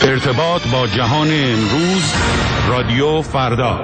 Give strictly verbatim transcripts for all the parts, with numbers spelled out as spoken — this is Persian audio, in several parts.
ارتباط با جهان امروز، رادیو فردا.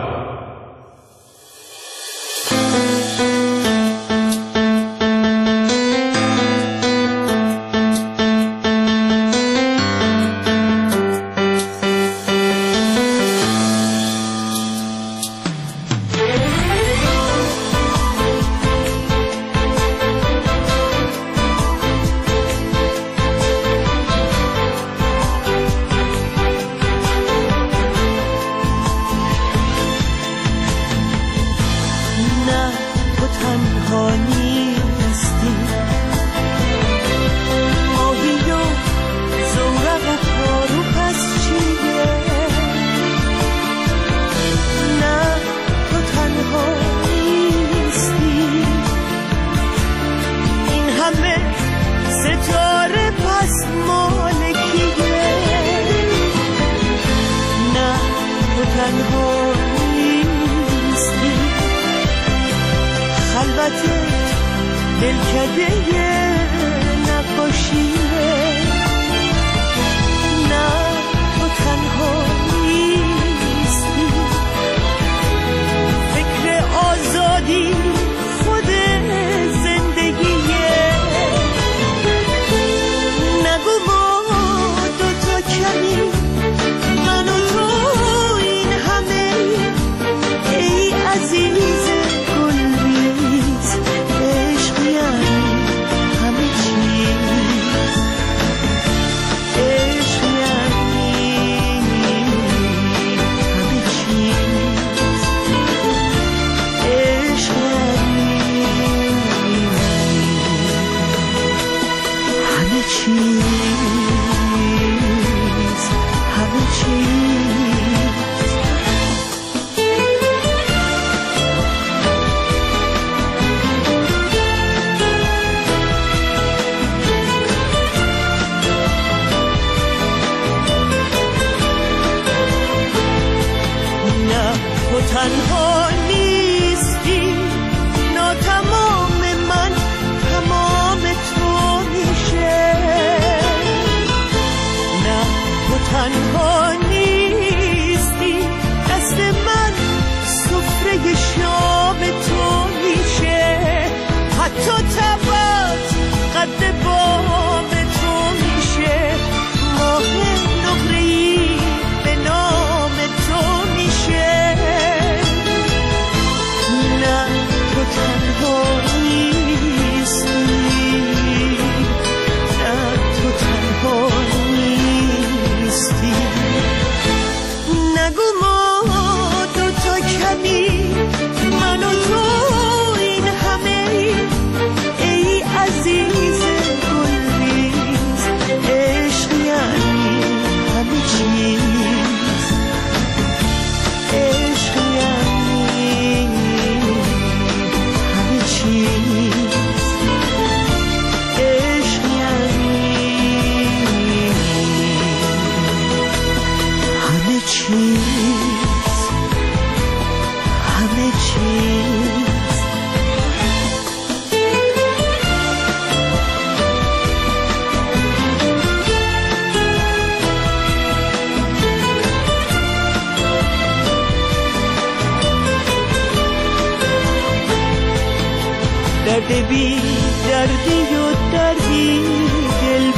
درد بی دردی و دردی دل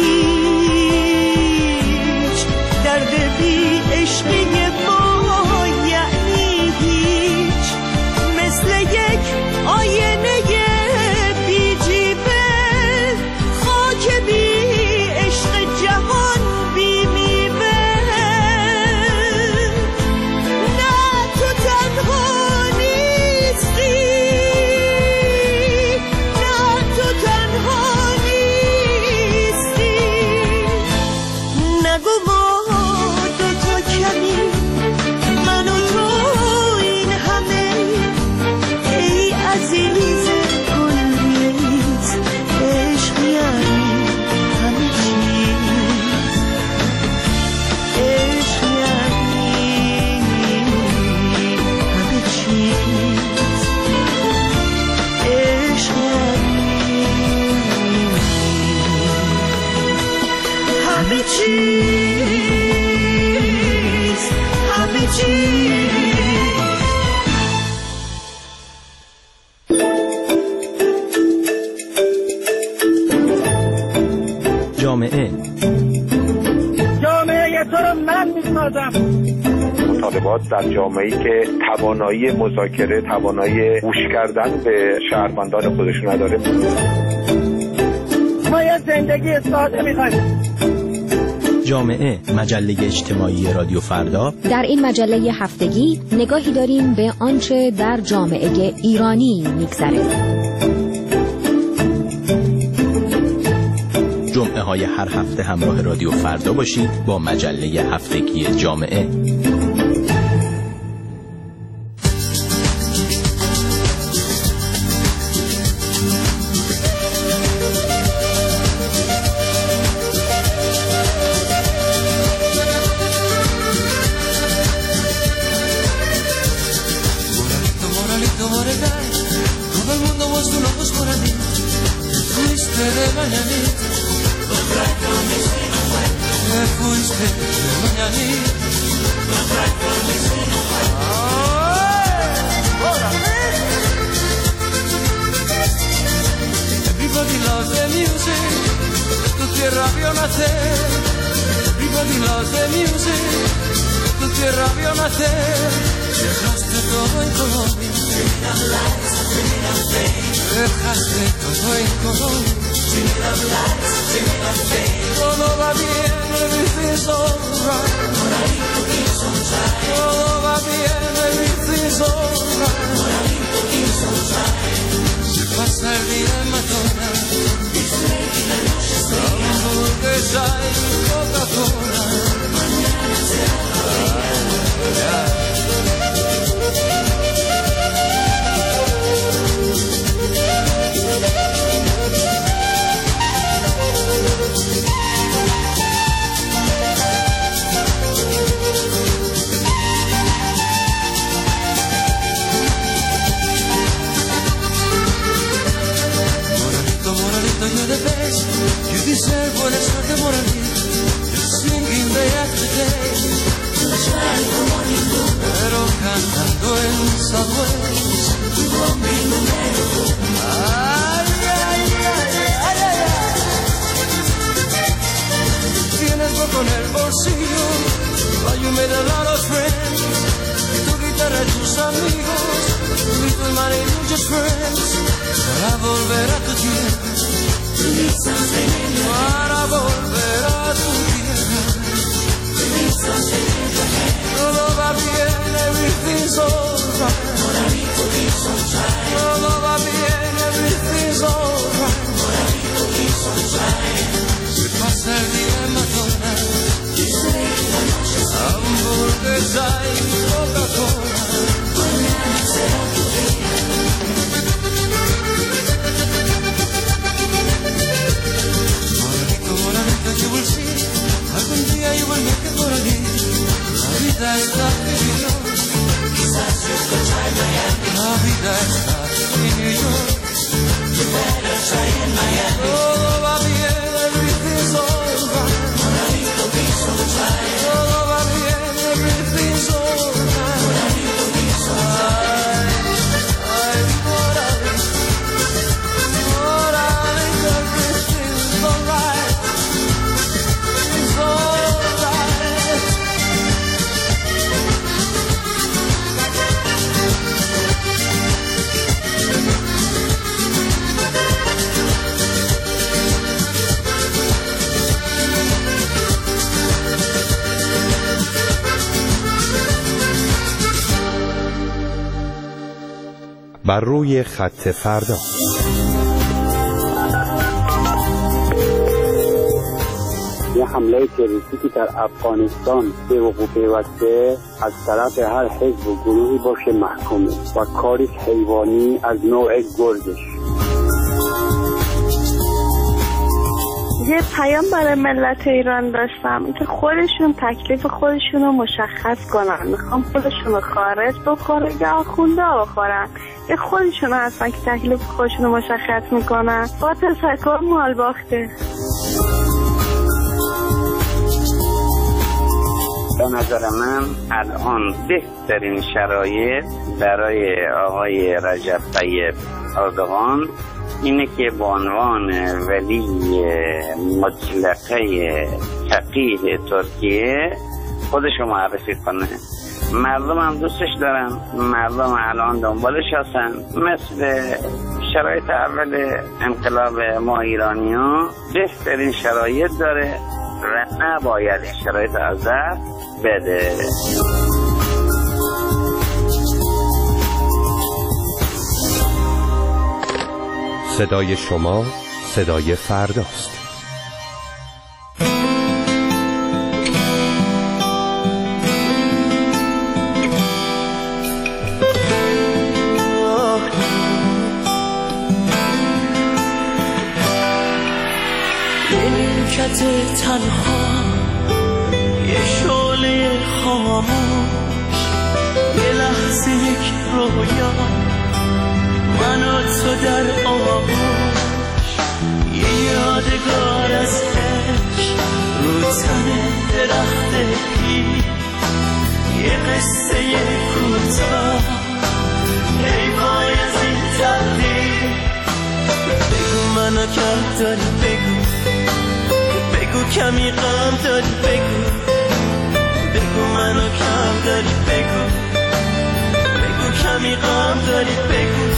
پیچ، درد بی عشقی با یعنی هیچ، مثل یک آینه بی جیبه، خاک بی عشق جهان بی میوه. نه تو تنها نیستی، همه چی همه چی. جامعه جامعه تو رو من میسازم. مطالبات در جامعه‌ای که توانایی مذاکره، توانایی گوش کردن به شهروندان خودشون نداره. ما یه زندگی ساده می‌خوایم. جامعه، مجله اجتماعی رادیو فردا. در این مجله هفتگی نگاهی داریم به آنچه در جامعه ایرانی می‌گذره. جمعه های هر هفته همراه رادیو فردا باشید با مجله هفتگی جامعه. Everybody loves the music, tu tierra vio nacer. Everybody loves the music, tu tierra vio nacer. Dejaste todo en Colombia, dejaste todo en Colombia. Todo va bien, everything's alright. Todo va bien, everything's alright. Se pasa el día en McDonald's, hamburguesa y Coca-Cola. Mañana será otro día. You're the best, you deserve buena suerte moralista. You're singing day after day, you're trying for morning blue, pero cantando en subways. You won't be no better. Ay, ay, ay, ay, ay, ay. Tienes poco en el bolsillo, but you made a lot of friends. Tu guitarra y tus amigos, little money, muchos friends. Para volver a tu tierra, para volver a tu tierra. Todo va bien, everything's alright. Todo va bien, everything's alright. Se pasa el día en McDonald's, hamburguesa y Coca-Cola. Mañana será tu día. You will see, algún día you will make it for a day. La vida está en New York, quizás you could try Miami. La vida está en New York, you better try in Miami. Todo va bien, everything's alright. Moradito, please don't try. Todo va bien, everything's alright. Moradito, please don't try. Ay, Morales, Morales, everything's alright. بر روی خط فردا. یه حمله تروریستی که در افغانستان به وقوع پیوسته از طرف هر حزب و گروهی باشه محکومه و کاری حیوانی از نوع گرزش. یه پیام برای ملت ایران داشتم اینکه خودشون تکلیف خودشون رو مشخص کنن. میخوام خودشون رو خارج بخوره یا آخونده بخورن. یه خودشون هستن که تکلیف خودشون رو مشخص میکنن. با تشکر مال باخته. به نظر من الان بهترین شرایط برای آقای رجب طیب اردوغان اینه که به عنوان ولی مطلقه فقیه ترکیه خودشو معرفی کنه. مردم هم دوستش دارن، مردم الان دنبالش هستن. مثل شرایط اول انقلاب ما ایرانی ها بهترین شرایط داره و نباید این شرایط از دست بده. صدای شما صدای فرداست. نیمکت تنها یه شعله خاموش، یه لحظه یک رویا، من و تو در آغوش، یه یادگار از عشق رو تن درخت پیر، یه قصه کوتاه ای وای از این تقدیر. بگو منو کم داری، بگو بگو کمی غم داری، بگو بگو منو کم داری، بگو بگو کمی غم داری، بگو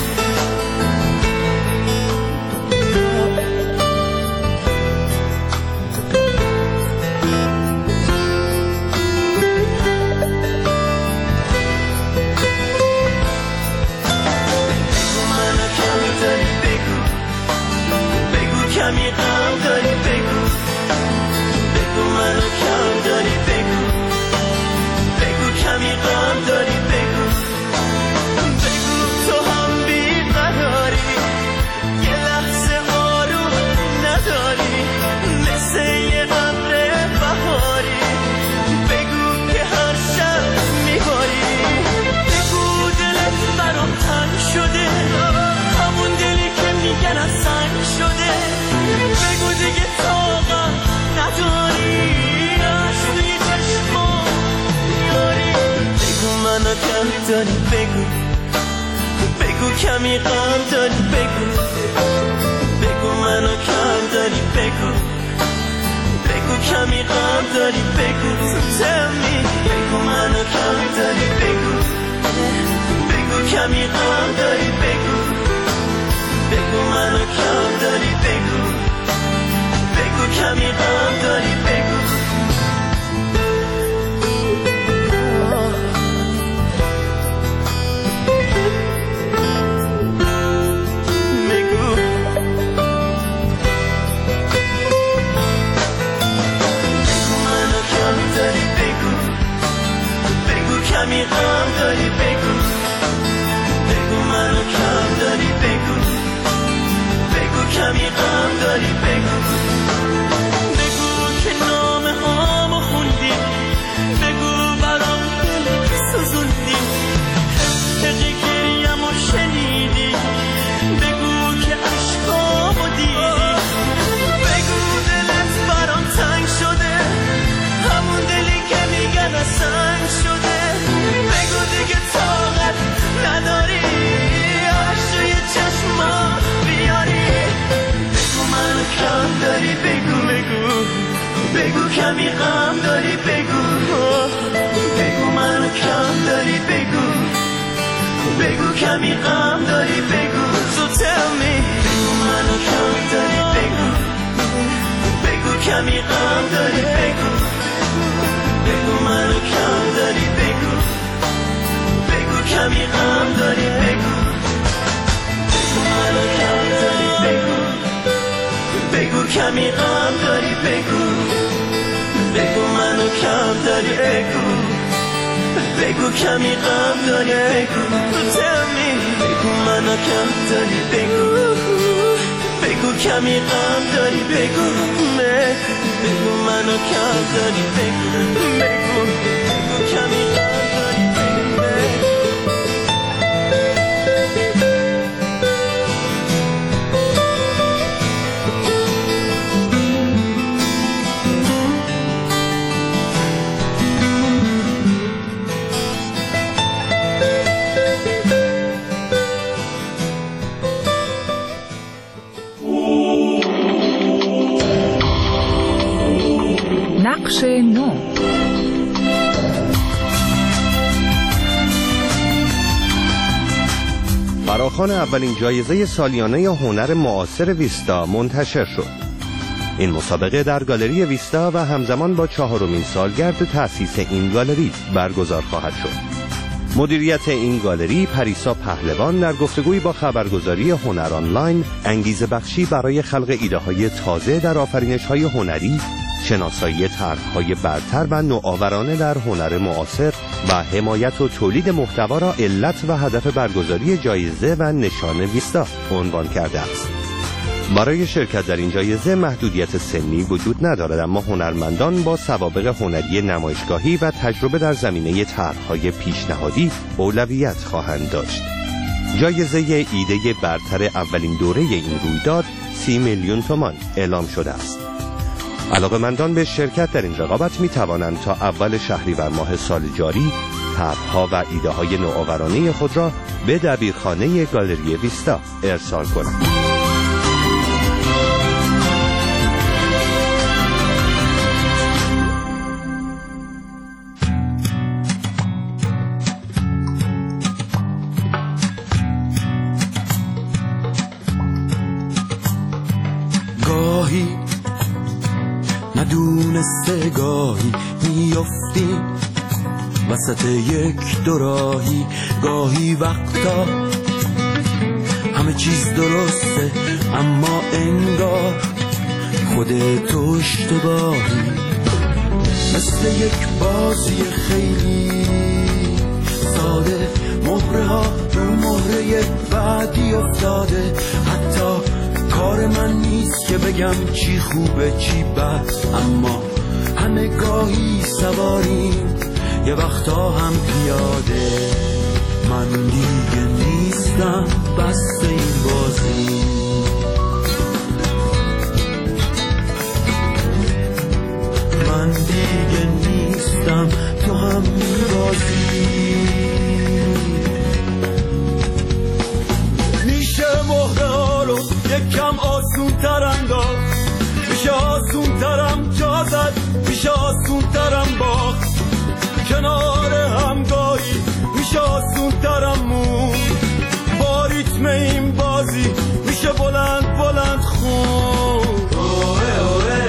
کمی غم داری، بگو بگو منو کم داری، بگو بگو کمی غم داری، بگو بگو تو هم بیقراری، یه لحظه آروم نداری، مثل یه ابر بهاری، بگو که هر شب میباری، بگو دلت برام تنگ شده، همون دلی که میگن از سنگ شده، بگو دیگه طاقت نداری، عشق توی چشما میاری، بگو منو کم داری، بگو بگو کمی غم داری، بگو بگو منو کم داری، بگو بگو کمی غم داری، بگو tell me، بگو منو کم داری، بگو بگو کمی غم داری، بگو بگو منو کم داری، بگو بگو کمی غم داری، بگو بگو بگو منو کم داری، بگو بگو کمی غم داری، بگو بگو منو کم داری، بگو بگو کمی غم داری، بگو بگو که نامه هامو خوندی، بگو برام دل سوزوندی، حقی گریمو شنیدی، بگو که عشقامو دیدی، بگو دلت برام تنگ شده، همون دلی که میگن از سنگ شده، بگو دیگه طاقت نداری، عشقی چشما بیاری، بگو منو کم داری، بگو بگو بگو کمی غم داری، بگو بگو منو کم داری، بگو بگو کمی غم داری، بگو so tell me، بگو منو کم داری، بگو بگو کمی غم داری، بگو بگو منو کم داری، بگو بگو کمی غم داری، بگو بگو منو کم داری، بگو بگو کمی غم داری، بگو بگو منو کم داری، بگو بگو کمی غم داری، بگو tell me، بگو منو کم داری، بگو بگو کمی غم داری، بگو بگو منو کم داری، بگو بگو بگو کمی غم داری، بگو نقش نو. فراخوان اولین جایزه سالیانه هنر معاصر ویستا منتشر شد. این مسابقه در گالری ویستا و همزمان با چهارمین سالگرد تأسیس این گالری برگزار خواهد شد. مدیریت این گالری پریسا پهلوان در گفتگویی با خبرگزاری هنر آنلاین انگیزه بخشی برای خلق ایده‌های تازه در آفرینش‌های هنری، شناسایی طرح‌های برتر و نوآورانه در هنر معاصر و حمایت و تولید محتوا را علت و هدف برگزاری جایزه و نشان ویستا عنوان کرده است. برای شرکت در این جایزه محدودیت سنی وجود ندارد، اما هنرمندان با سوابق هنری نمایشگاهی و تجربه در زمینه طرح‌های پیشنهادی اولویت خواهند داشت. جایزه ایده برتر اولین دوره این رویداد سی میلیون تومان اعلام شده است. علاقه‌مندان به شرکت در این رقابت می توانند تا اول شهریور ماه سال جاری طرح‌ها و ایده‌های نوآورانه خود را به دبیرخانه گالری ویستا ارسال کنند. گاهی ندونسته گاهی میافتیم وسط یک دوراهی، گاهی وقتا همه چیز درسته اما انگار خودت اشتباهی، مثل یک بازی خیلی ساده، مهره ها رو مهره بعدی افتاده، حتی کار من نیست که بگم چی خوبه چی بد، اما همه گاهی سواریم یه وقتا هم پیاده. من دیگه نیستم بس این بازی، من دیگه نیستم تو هم میبازی. میشه مهره ها رو یکم آسون تر انداخت، میشه آسون ترم جا زد، میشه آسون ترم باخت، کنار همگاهی میشه آسون ترم مون، با ریتم این بازی میشه بلند بلند خون. اوه اوه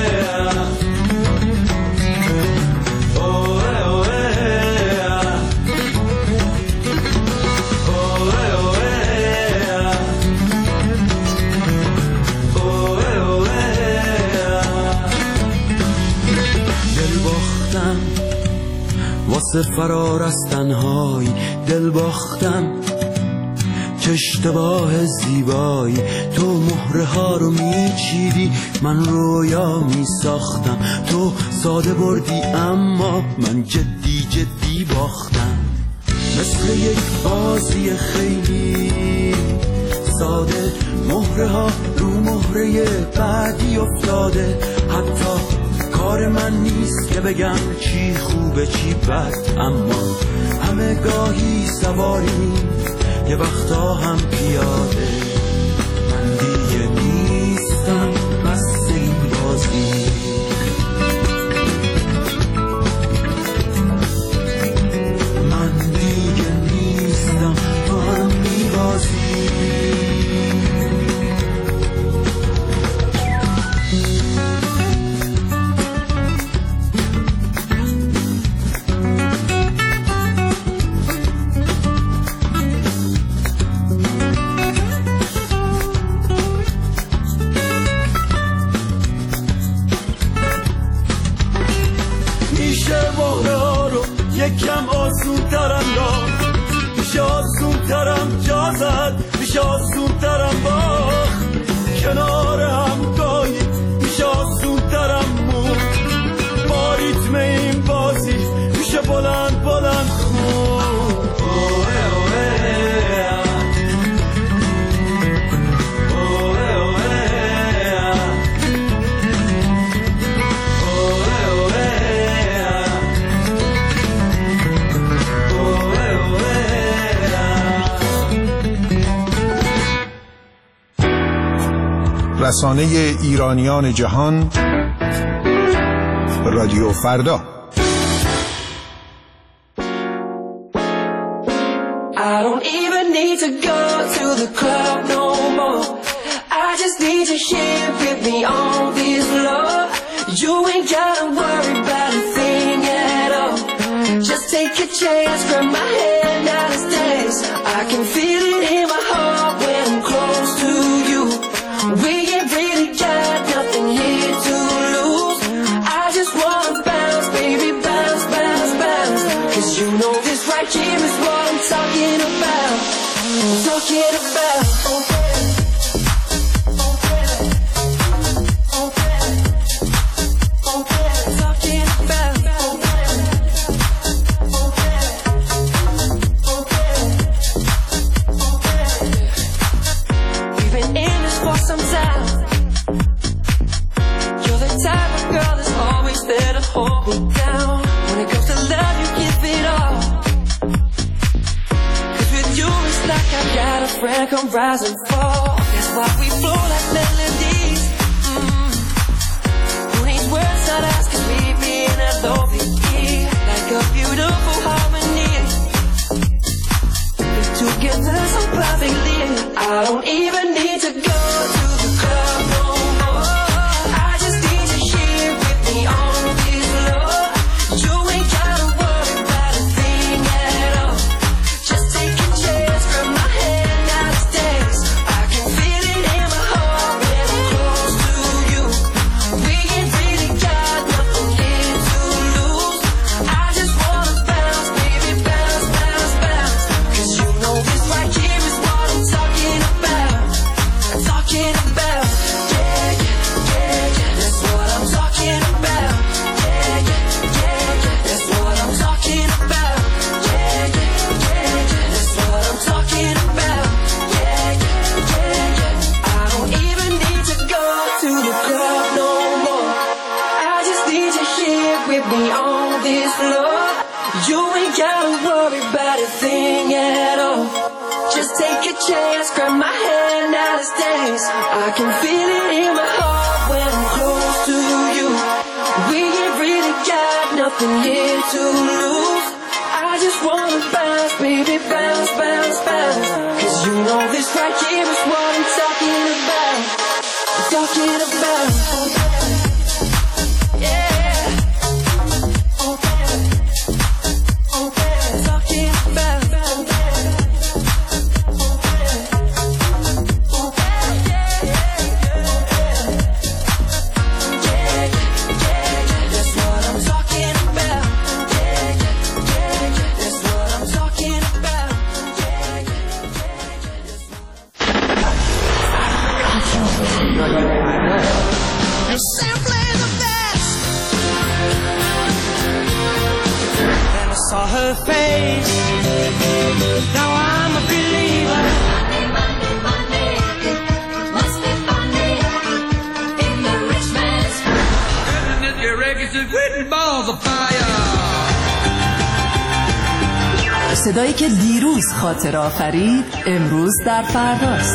واسه فرار از تنهایی، دل باختم چه اشتباه زیبایی، تو مهره ها رو میچیدی من رویا میساختم، تو ساده بردی اما من جدی جدی باختم، مثل یک بازی خیلی ساده، مهره ها رو مهره بعدی افتاده، حتی کار من نیست که بگم چی خوبه چی بد، اما همه گاهی سواریم یه وقتا هم پیاده. من دیگه نیستم بس این بازی، من دیگه نیستم تو هم میبازی. یکم آسون ترم داد، میشه آسون ترم جا زد، میشه آسون ترم باخت، کنار هم گاهی میشه آسون ترم مون، با ریتم این بازی میشه بلند بلند خون. رسانه ایرانیان جهان رادیو فردا. I don't even need to go to the club no more. I just need you here with me on this love. You ain't gotta worry about a thing at all. Just take a chance, grab my hand out of days. I can feel it in my heart when I'm close to you. We ain't really got nothing here to lose. I just wanna bounce, baby, bounce, bounce, bounce. Cause you know this right here is what I'm talking about. I'm talking about. Hold me down. When it comes to love, you give it all. Cause with you, it's like I got a friend come rise and fall. That's why we flow like melodies. Mm. Who needs words not ask, cause we be in a lovely key. Like a beautiful harmony. We're together so perfectly. I don't even need to go to the club no more. I just need you here with me on. You ain't gotta worry about a thing at all. Just take a chance, grab my hand out of days. I can feel it in my heart when I'm close to you. We ain't really got nothing here to lose. I just wanna bounce, baby, bounce, bounce, bounce. Cause you know this right here is what I'm talking about. I'm talking about. Yeah, yeah, yeah, yeah. That's what I'm talking about. Yeah, yeah, yeah. That's what I'm talking about. Yeah, yeah, yeah, yeah. That's what I'm talking about. Yeah, yeah, yeah, yeah. I don't even need to go to the club no more. I just need you here with me on this floor. You ain't gotta worry about a thing at all. Just take a chance, grab my hand out of days. I can feel it in my heart when I'm close to you. We ain't really got nothing here to lose. I just wanna bounce, baby, bounce, bounce, bounce. Cause you know this right here is what I'm talking about. I'm talking about. Yeah. Talking about. Saw her face. Now I'm a believer. Money, money, money. Must be funny in the rich man's world. Isn't it your records and written balls of fire? صدایی که دیروز خاطر آفرید امروز در فرداست.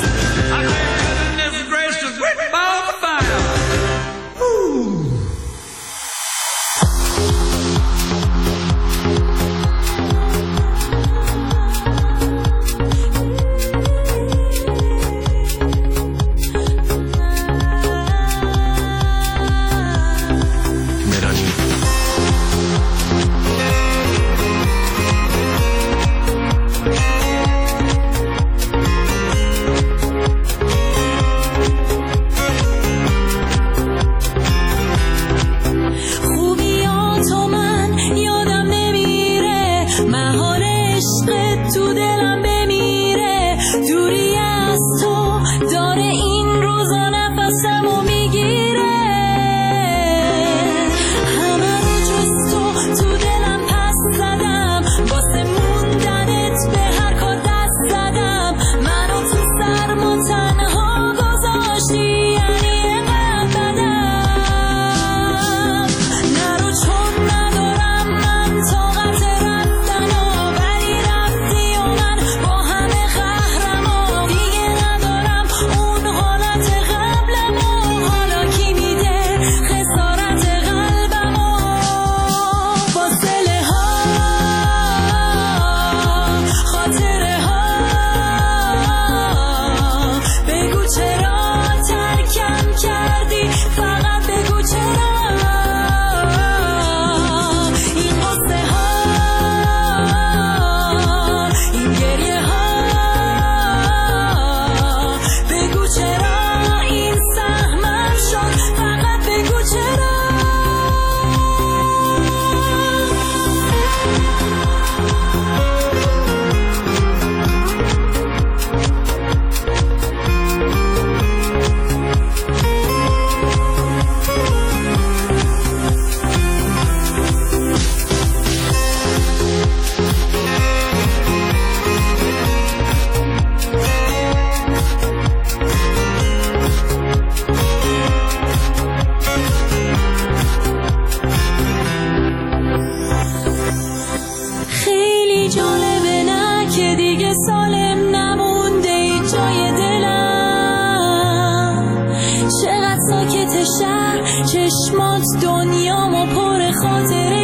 خاطره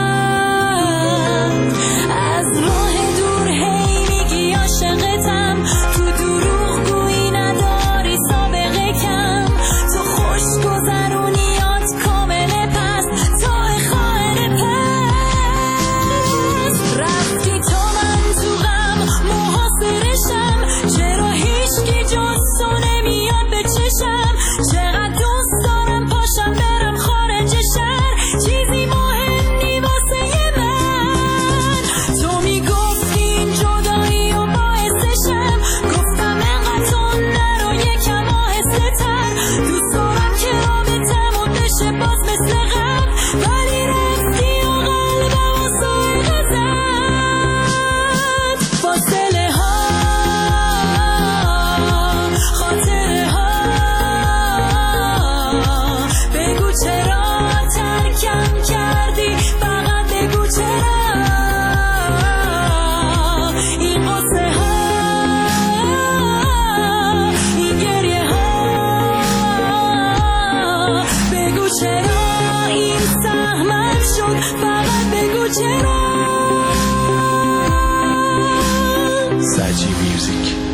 کرد. از راه دور هی میگی عاشقتم، تو دروغ گویی نداری سابقه کم، تو خوش گذرونیات کامل پس تا خواهر پس. رفتی تا من تو غم محاصرشم، چرا هیچکی جز تو نمیاد به چشم، چقدر دوست دارم پاشم برم خارج شهر، چیزی مهم نی واسه من. تو میگفتی این جدایی و باعثشم، گفتم انقدر تو نرو یکم آهسته تر، دوست دارم که رابطمون بشه باز مثل قبل، ولی رفتی و قلبم و سایقه زد. فاصله ها خاطره ها، بگو چرا ترکم کردی، فقط بگو چرا. این قصه ها این گریه ها، بگو چرا این سهمم شد، فقط بگو چرا. سجی میوزیک.